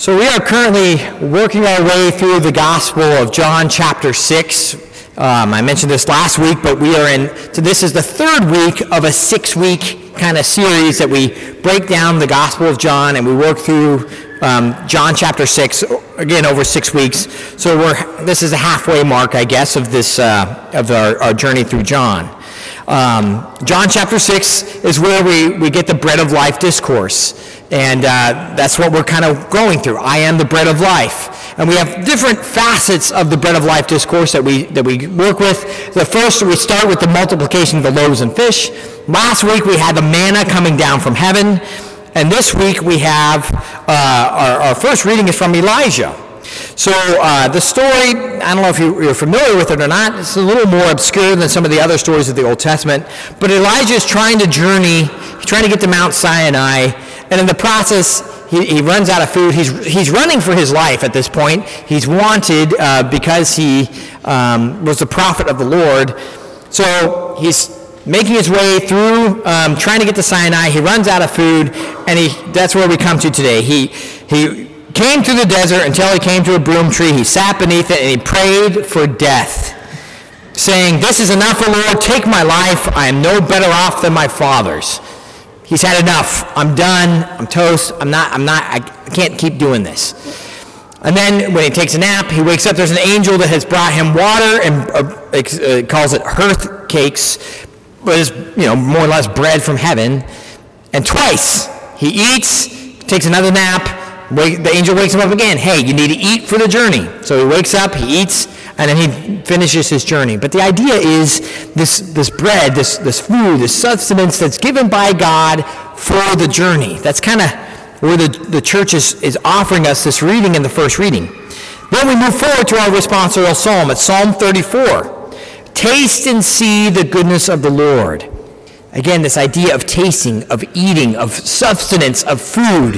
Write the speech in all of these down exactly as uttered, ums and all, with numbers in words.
So we are currently working our way through the Gospel of John chapter six. Um, I mentioned this last week, but we are in, so this is the third week of a six-week kind of series that we break down the Gospel of John and we work through um, John chapter six, again, over six weeks. So we're this is a halfway mark, I guess, of this uh, of our, our journey through John. Um, John chapter six is where we, we get the bread of life discourse. And uh, that's what we're kind of going through. I am the bread of life. And we have different facets of the bread of life discourse that we that we work with. The first, we start with the multiplication of the loaves and fish. Last week, we had the manna coming down from heaven. And this week, we have, uh, our, our first reading is from Elijah. So uh, the story, I don't know if you're familiar with it or not, it's a little more obscure than some of the other stories of the Old Testament, but Elijah is trying to journey, he's trying to get to Mount Sinai, and in the process, he, he runs out of food. He's he's running for his life at this point. He's wanted uh, because he um, was the prophet of the Lord. So he's making his way through, um, trying to get to Sinai. He runs out of food, and he that's where we come to today. He he came through the desert until he came to a broom tree. He sat beneath it, and he prayed for death, saying, "This is enough, O Lord. Take my life. I am no better off than my fathers." He's had enough. I'm done. I'm toast. I'm not, I'm not, I can't keep doing this. And then when he takes a nap, he wakes up. There's an angel that has brought him water and uh, uh, calls it hearth cakes, but it's, you know, more or less bread from heaven. And twice he eats, takes another nap. Wake, the angel wakes him up again. Hey, you need to eat for the journey. So he wakes up, he eats, and then he finishes his journey. But the idea is this this bread, this, this food, this sustenance that's given by God for the journey. That's kind of where the, the church is, is offering us this reading in the first reading. Then we move forward to our responsorial psalm. It's Psalm thirty-four. Taste and see the goodness of the Lord. Again, this idea of tasting, of eating, of sustenance, of food.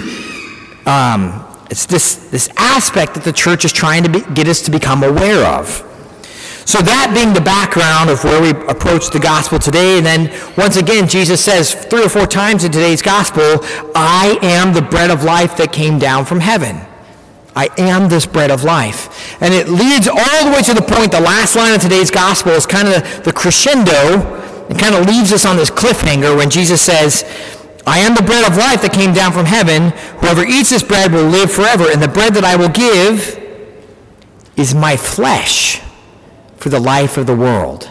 Um, it's this, this aspect that the church is trying to be, get us to become aware of. So that being the background of where we approach the gospel today, and then once again, Jesus says three or four times in today's gospel, I am the bread of life that came down from heaven. I am this bread of life. And it leads all the way to the point, the last line of today's gospel is kind of the crescendo. It kind of leaves us on this cliffhanger when Jesus says, I am the bread of life that came down from heaven. Whoever eats this bread will live forever. And the bread that I will give is my flesh for the life of the world.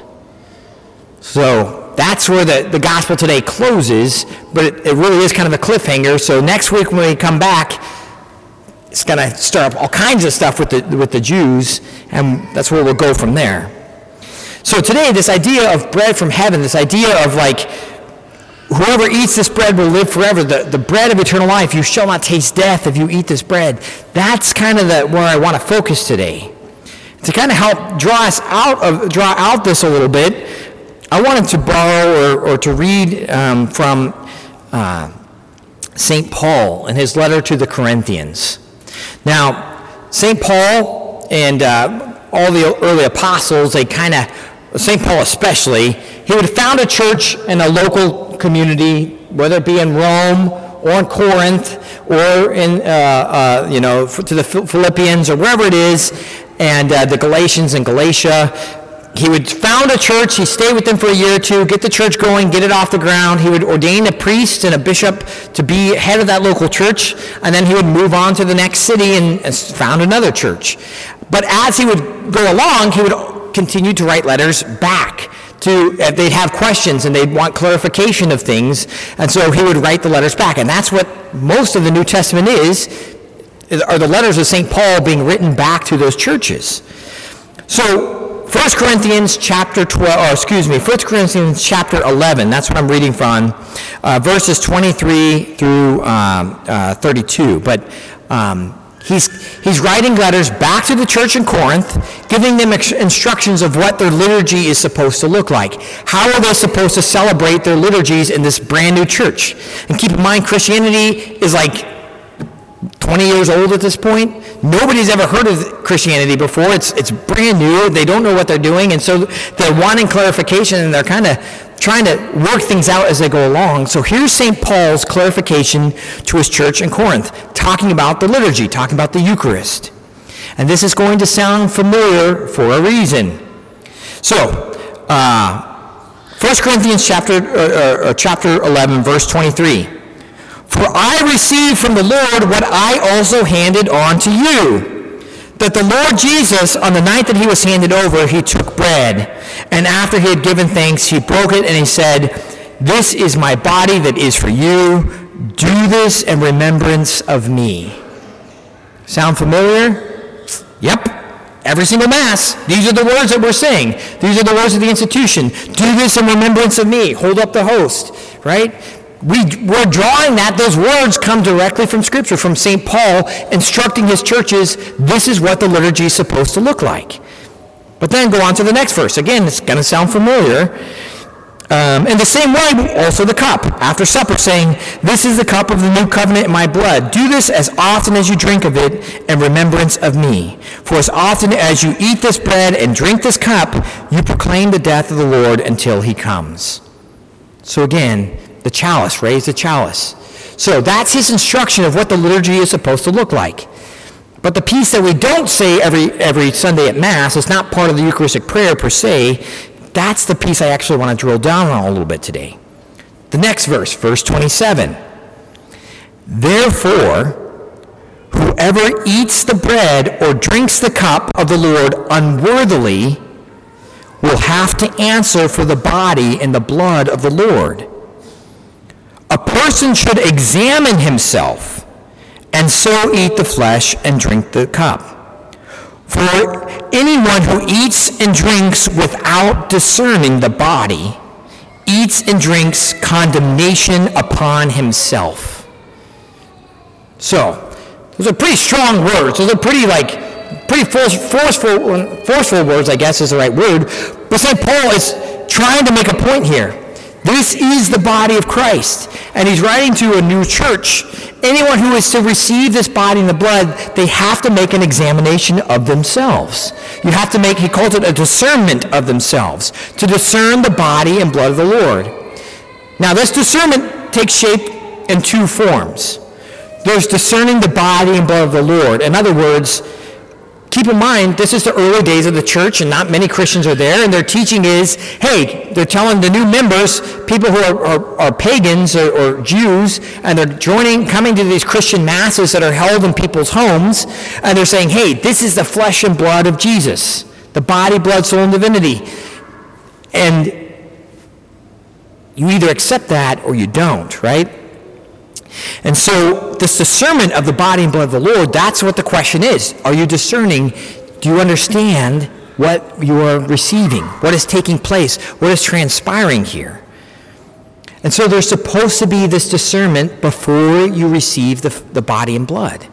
So that's where the, the gospel today closes, but it, it really is kind of a cliffhanger. So next week when we come back, it's going to stir up all kinds of stuff with the, with the Jews, and that's where we'll go from there. So today, this idea of bread from heaven, this idea of like, whoever eats this bread will live forever. The, the bread of eternal life. You shall not taste death if you eat this bread. That's kind of the, where I want to focus today. To kind of help draw us out of draw out this a little bit, I wanted to borrow or, or to read um, from uh, Saint Paul in his letter to the Corinthians. Now, Saint Paul and uh, all the early apostles, they kind of, Saint Paul especially, he would found a church in a local community, whether it be in Rome or in Corinth or in, uh, uh, you know, to the Philippians or wherever it is, and uh, the Galatians and Galatia. He would found a church, he'd stay with them for a year or two, get the church going, get it off the ground. He would ordain a priest and a bishop to be head of that local church, and then he would move on to the next city and, and found another church. But as he would go along, he would continue to write letters back. To, if they'd have questions and they'd want clarification of things, and so he would write the letters back. And that's what most of the New Testament is, are the letters of Saint Paul being written back to those churches. So First Corinthians chapter twelve, or excuse me, First Corinthians chapter eleven, that's what I'm reading from, uh, verses twenty-three through um, uh, thirty-two. But um, He's, he's writing letters back to the church in Corinth, giving them ex- instructions of what their liturgy is supposed to look like. How are they supposed to celebrate their liturgies in this brand new church? And keep in mind, Christianity is like twenty years old at this point. Nobody's ever heard of Christianity before. It's it's brand new. They don't know what they're doing, and so they're wanting clarification, and they're kind of trying to work things out as they go along. So here's Saint Paul's clarification to his church in Corinth, talking about the liturgy, talking about the Eucharist. And this is going to sound familiar for a reason. So, uh, First Corinthians chapter, uh, uh, chapter eleven, verse twenty-three. For I received from the Lord what I also handed on to you, that the Lord Jesus, on the night that he was handed over, he took bread, and after he had given thanks, he broke it, and he said, "This is my body that is for you. Do this in remembrance of me." Sound familiar? Yep. Every single Mass. These are the words that we're saying. These are the words of the institution. Do this in remembrance of me. Hold up the host, right? We, we're drawing that. Those words come directly from Scripture, from Saint Paul instructing his churches, this is what the liturgy is supposed to look like. But then go on to the next verse. Again, it's going to sound familiar. Um, in the same way, also the cup, after supper, saying, "This is the cup of the new covenant in my blood. Do this as often as you drink of it in remembrance of me. For as often as you eat this bread and drink this cup, you proclaim the death of the Lord until he comes." So again, the chalice, raise the chalice. So that's his instruction of what the liturgy is supposed to look like. But the piece that we don't say every every Sunday at Mass is not part of the Eucharistic prayer per se. That's the piece I actually want to drill down on a little bit today. The next verse, verse twenty-seven. Therefore, whoever eats the bread or drinks the cup of the Lord unworthily will have to answer for the body and the blood of the Lord. A person should examine himself, and so eat the flesh and drink the cup. For anyone who eats and drinks without discerning the body eats and drinks condemnation upon himself. So, those are pretty strong words. Those are pretty, like, pretty force, forceful, forceful words, I guess is the right word. But Saint Paul is trying to make a point here. This is the body of Christ. And he's writing to a new church. Anyone who is to receive this body and the blood, they have to make an examination of themselves. You have to make, he calls it a discernment of themselves, to discern the body and blood of the Lord. Now, this discernment takes shape in two forms. There's discerning the body and blood of the Lord. In other words, keep in mind, this is the early days of the church, and not many Christians are there, and their teaching is, hey, they're telling the new members, people who are, are, are pagans or, or Jews, and they're joining, coming to these Christian masses that are held in people's homes, and they're saying, hey, this is the flesh and blood of Jesus, the body, blood, soul, and divinity. And you either accept that or you don't, right? And so this discernment of the body and blood of the Lord, that's what the question is. Are you discerning? Do you understand what you are receiving? What is taking place? What is transpiring here? And so there's supposed to be this discernment before you receive the, the body and blood.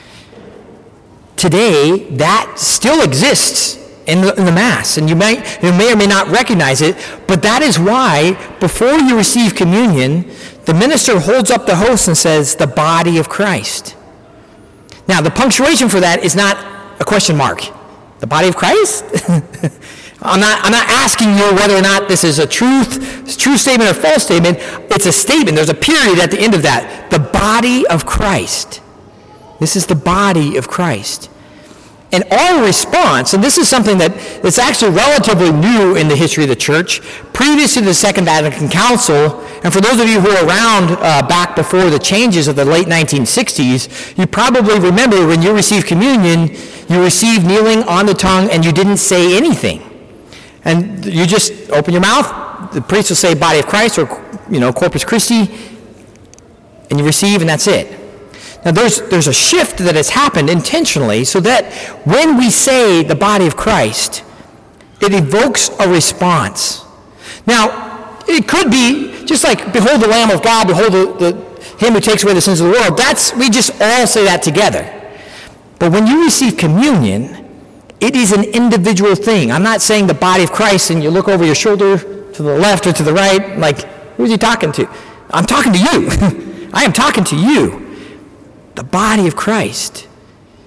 Today, that still exists in the, in the Mass, and you may, you may or may not recognize it, but that is why before you receive communion, the minister holds up the host and says, the body of Christ. Now, the punctuation for that is not a question mark. The body of Christ? I'm not, I'm not asking you whether or not this is a truth, true statement or false statement. It's a statement. There's a period at the end of that. The body of Christ. This is the body of Christ. And our response, and this is something that is actually relatively new in the history of the church, previous to the Second Vatican Council, and for those of you who are around uh, back before the changes of the late nineteen sixties, you probably remember when you received communion, you received kneeling on the tongue and you didn't say anything. And you just open your mouth, the priest will say body of Christ or, you know, Corpus Christi, and you receive and that's it. Now, there's, there's a shift that has happened intentionally so that when we say the body of Christ, it evokes a response. Now, it could be just like, behold the Lamb of God, behold the, the, him who takes away the sins of the world. That's, we just all say that together. But when you receive communion, it is an individual thing. I'm not saying the body of Christ and you look over your shoulder to the left or to the right, like, who's he talking to? I'm talking to you. I am talking to you. The body of Christ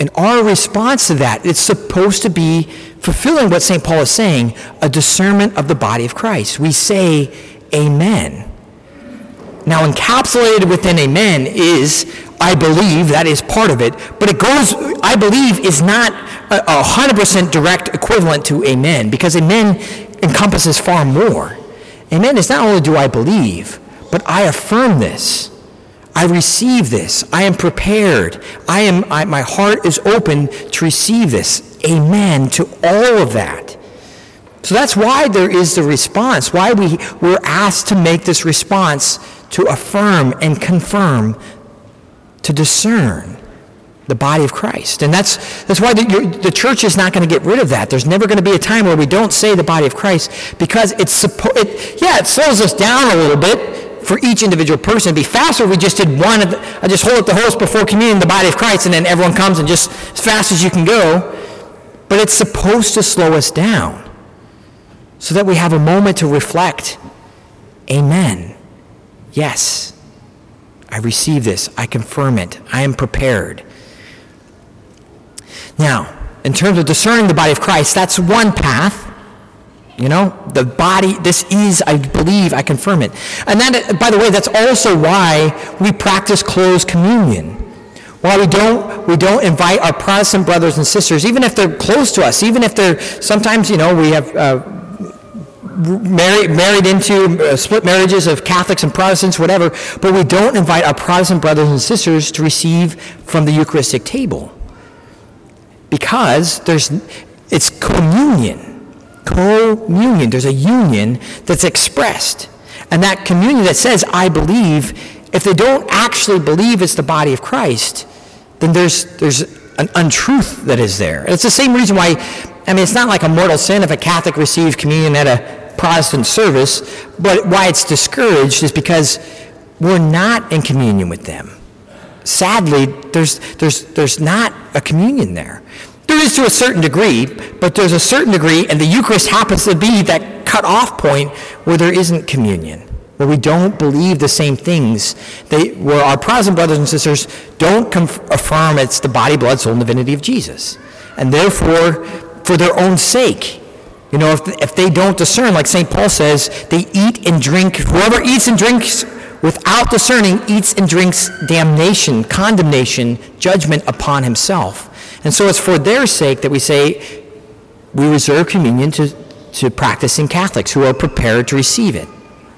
in our response to that, it's supposed to be fulfilling what Saint Paul is saying, a discernment of the body of Christ. We say, amen. Now, encapsulated within amen is, I believe, that is part of it, but it goes, I believe, is not a, a one hundred percent direct equivalent to amen, because amen encompasses far more. Amen is not only do I believe, but I affirm this. I receive this. I am prepared. I am. I, my heart is open to receive this. Amen to all of that. So that's why there is the response, why we, we're asked to make this response to affirm and confirm, to discern the body of Christ. And that's that's why the, the church is not going to get rid of that. There's never going to be a time where we don't say the body of Christ, because it's suppo- it, yeah, it slows us down a little bit for each individual person. It'd be faster if we just did one. I just hold up the host before communion, the body of Christ, and then everyone comes and just as fast as you can go. But it's supposed to slow us down so that we have a moment to reflect. Amen. Yes, I receive this. I confirm it. I am prepared. Now, in terms of discerning the body of Christ, that's one path. You know, the body, this is, I believe, I confirm it. And that, by the way, that's also why we practice closed communion. Why we don't we don't invite our Protestant brothers and sisters, even if they're close to us, even if they're, sometimes, you know, we have uh, married, married into uh, split marriages of Catholics and Protestants, whatever, but we don't invite our Protestant brothers and sisters to receive from the Eucharistic table. Because there's, it's communion. Communion. There's a union that's expressed. And that communion that says, I believe, if they don't actually believe it's the body of Christ, then there's there's an untruth that is there. And it's the same reason why, I mean, it's not like a mortal sin if a Catholic receives communion at a Protestant service, but why it's discouraged is because we're not in communion with them. Sadly, there's there's there's not a communion there. There is to a certain degree, but there's a certain degree, and the Eucharist happens to be that cut-off point where there isn't communion, where we don't believe the same things, they, where our Protestant brothers and sisters don't conf- affirm it's the body, blood, soul, and divinity of Jesus. And therefore, for their own sake, you know, if, if they don't discern, like Saint Paul says, they eat and drink, whoever eats and drinks without discerning eats and drinks damnation, condemnation, judgment upon himself. And so it's for their sake that we say we reserve communion to, to practicing Catholics who are prepared to receive it.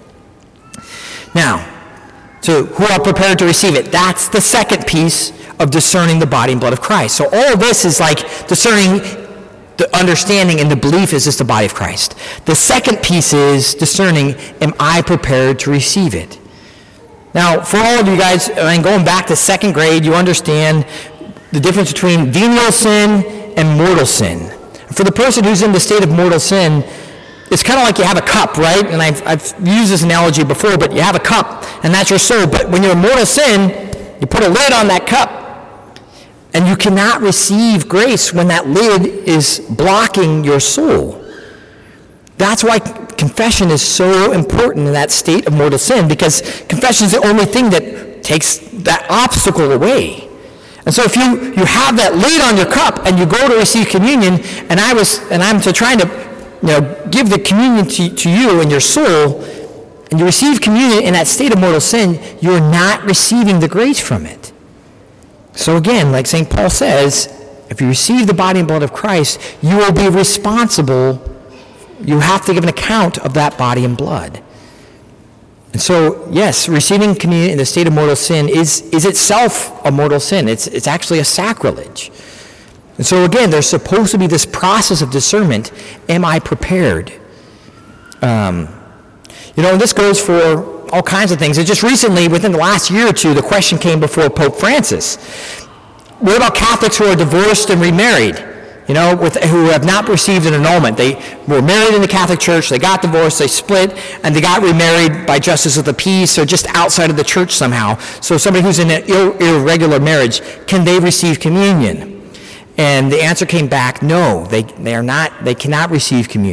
Now, so who are prepared to receive it? That's the second piece of discerning the body and blood of Christ. So all of this is like discerning the understanding and the belief, is this the body of Christ? The second piece is discerning, am I prepared to receive it? Now, for all of you guys, I mean, going back to second grade, you understand the difference between venial sin and mortal sin. For the person who's in the state of mortal sin, it's kind of like you have a cup, right? And I've, I've used this analogy before, but you have a cup, and that's your soul. But when you're in mortal sin, you put a lid on that cup, and you cannot receive grace when that lid is blocking your soul. That's why confession is so important in that state of mortal sin, because confession is the only thing that takes that obstacle away. And so if you, you have that lid on your cup and you go to receive communion, and I was and I'm to trying to you know give the communion to, to you and your soul, and you receive communion in that state of mortal sin, you're not receiving the grace from it. So again, like Saint Paul says, if you receive the body and blood of Christ, you will be responsible. You have to give an account of that body and blood. And so, yes, receiving communion in the state of mortal sin is, is itself a mortal sin. It's, it's actually a sacrilege. And so, again, there's supposed to be this process of discernment. Am I prepared? Um, you know, and this goes for all kinds of things. And just recently, within the last year or two, the question came before Pope Francis. What about Catholics who are divorced and remarried? You know, with, who have not received an annulment. They were married in the Catholic Church, they got divorced, they split, and they got remarried by justice of the peace or just outside of the church somehow. So somebody who's in an ir- irregular marriage, can they receive communion? And the answer came back, no, they, they are not, they cannot receive communion.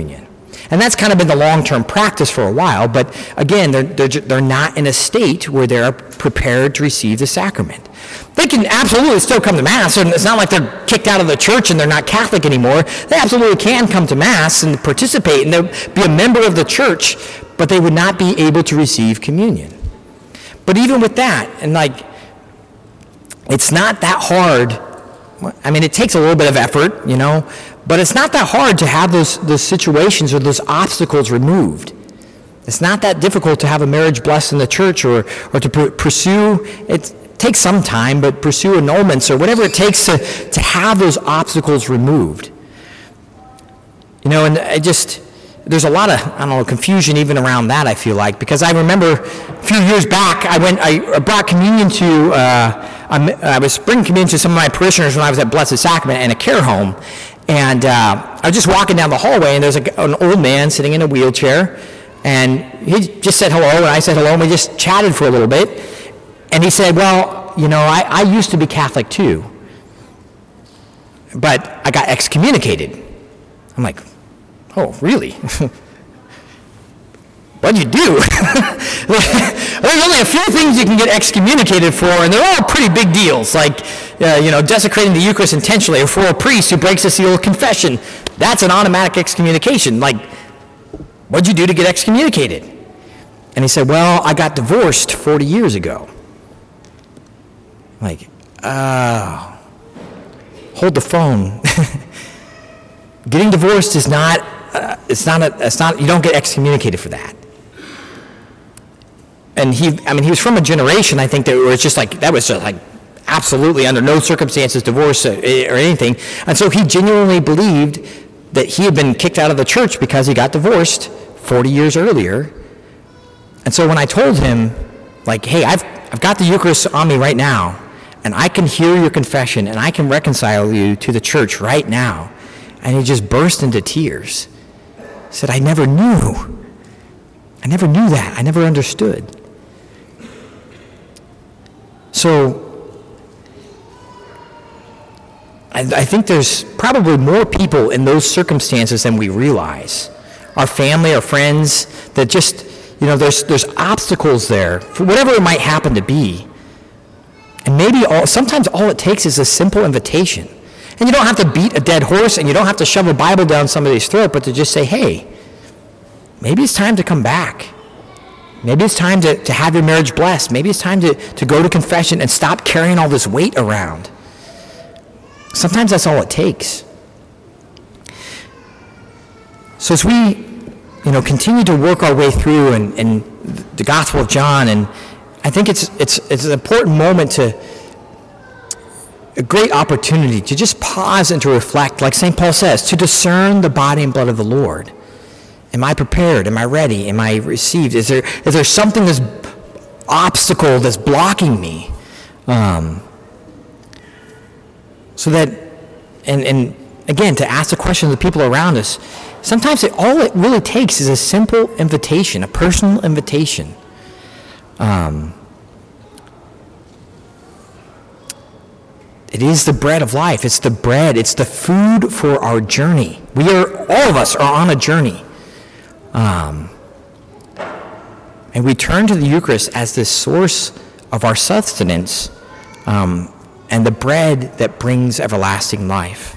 And that's kind of been the long-term practice for a while, but again, they're, they're, they're not in a state where they're prepared to receive the sacrament. They can absolutely still come to Mass, and it's not like they're kicked out of the church and they're not Catholic anymore. They absolutely can come to Mass and participate and they'll be a member of the church, but they would not be able to receive communion. But even with that, and like, it's not that hard. I mean, it takes a little bit of effort, you know, but it's not that hard to have those, those situations or those obstacles removed. It's not that difficult to have a marriage blessed in the church or, or to pr- pursue, it takes some time, but pursue annulments or whatever it takes to, to have those obstacles removed. You know, and I just, there's a lot of, I don't know, confusion even around that, I feel like, because I remember a few years back, I went, I brought communion to, uh, I was bringing communion to some of my parishioners when I was at Blessed Sacrament in a care home, and uh, I was just walking down the hallway, and there's a, an old man sitting in a wheelchair, and he just said hello, and I said hello, and we just chatted for a little bit, and he said, well, you know, I, I used to be Catholic too, but I got excommunicated. I'm like, oh, really? What'd you do? There's only a few things you can get excommunicated for, and they're all pretty big deals, like, uh, you know, desecrating the Eucharist intentionally, or for a priest who breaks the seal of confession. That's an automatic excommunication. Like, what'd you do to get excommunicated? And he said, well, I got divorced forty years ago. Like, uh, hold the phone. Getting divorced is not, uh, it's not, a, it's not, you don't get excommunicated for that. And he, I mean, he was from a generation, I think, that where it's just like, that was just like, absolutely under no circumstances divorce or anything. And so he genuinely believed that he had been kicked out of the church because he got divorced forty years earlier. And so when I told him, like, hey, I've, I've got the Eucharist on me right now, and I can hear your confession, and I can reconcile you to the church right now. And he just burst into tears. He said, I never knew. I never knew that. I never understood. So, I, I think there's probably more people in those circumstances than we realize. Our family, our friends, that just, you know, there's there's obstacles there, for whatever it might happen to be. And maybe all, sometimes all it takes is a simple invitation. And you don't have to beat a dead horse, and you don't have to shove a Bible down somebody's throat, but to just say, hey, maybe it's time to come back. Maybe it's time to, to have your marriage blessed. Maybe it's time to, to go to confession and stop carrying all this weight around. Sometimes that's all it takes. So as we, you know, continue to work our way through in, in the Gospel of John, and I think it's it's it's an important moment to, a great opportunity to just pause and to reflect, like Saint Paul says, to discern the body and blood of the Lord. Am I prepared? Am I ready? Am I received? Is there is there something, this obstacle that's blocking me? Um, so that, and, and again, to ask the question of the people around us, sometimes it, all it really takes is a simple invitation, a personal invitation. Um, It is the bread of life. It's the bread. It's the food for our journey. We are, all of us are on a journey. Um, and we turn to the Eucharist as the source of our sustenance, um, and the bread that brings everlasting life.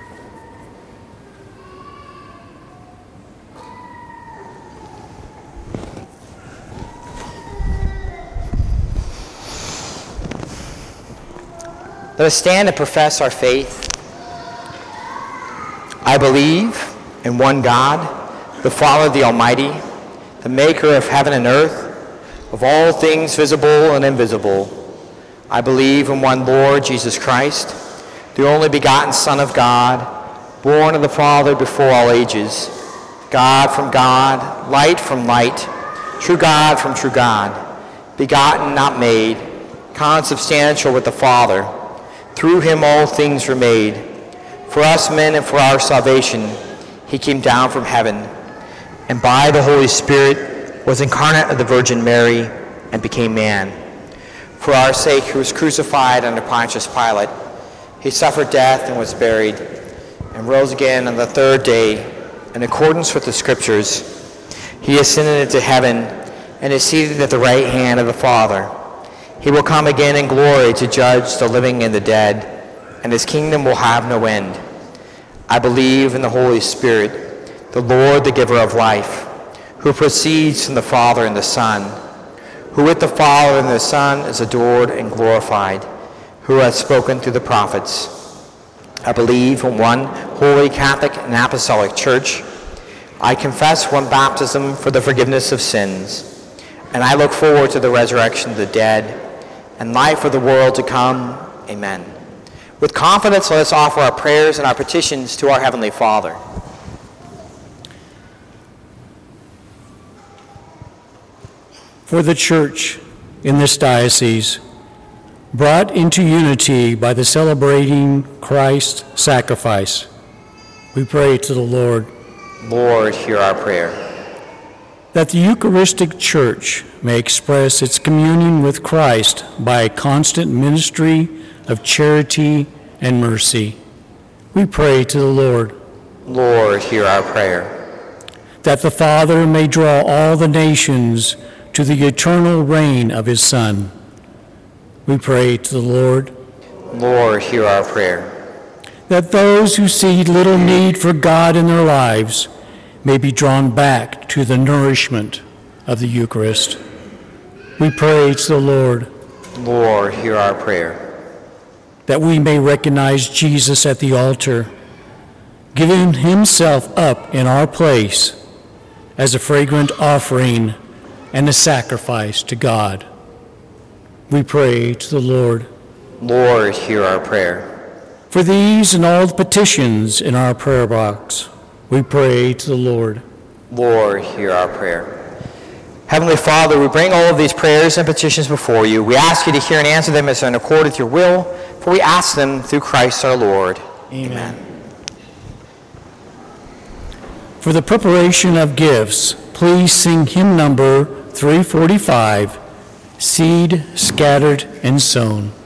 Let us stand and profess our faith. I believe in one God, the Father, the Almighty, the maker of heaven and earth, of all things visible and invisible. I believe in one Lord Jesus Christ, the only begotten Son of God, born of the Father before all ages, God from God, light from light, true God from true God, begotten, not made, consubstantial with the Father. Through him all things were made. For us men and for our salvation, he came down from heaven, and by the Holy Spirit was incarnate of the Virgin Mary and became man. For our sake he was crucified under Pontius Pilate. He suffered death and was buried, and rose again on the third day in accordance with the Scriptures, he ascended into heaven and is seated at the right hand of the Father. He will come again in glory to judge the living and the dead, and his kingdom will have no end. I believe in the Holy Spirit, the Lord, the giver of life, who proceeds from the Father and the Son, who with the Father and the Son is adored and glorified, who has spoken through the prophets. I believe in one holy Catholic and Apostolic Church. I confess one baptism for the forgiveness of sins, and I look forward to the resurrection of the dead and life of the world to come. Amen. With confidence, let us offer our prayers and our petitions to our Heavenly Father. For the Church in this diocese, brought into unity by the celebrating Christ's sacrifice, we pray to the Lord. Lord, hear our prayer. That the Eucharistic Church may express its communion with Christ by a constant ministry of charity and mercy, we pray to the Lord. Lord, hear our prayer. That the Father may draw all the nations to the eternal reign of his Son, we pray to the Lord. Lord, hear our prayer. That those who see little need for God in their lives may be drawn back to the nourishment of the Eucharist, we pray to the Lord. Lord, hear our prayer. That we may recognize Jesus at the altar, giving himself up in our place as a fragrant offering and a sacrifice to God, we pray to the Lord. Lord, hear our prayer. For these and all the petitions in our prayer box, we pray to the Lord. Lord, hear our prayer. Heavenly Father, we bring all of these prayers and petitions before you. We ask you to hear and answer them as in accord with your will, for we ask them through Christ our Lord. Amen. Amen. For the preparation of gifts, please sing hymn number three forty-five, Seed Scattered and Sown.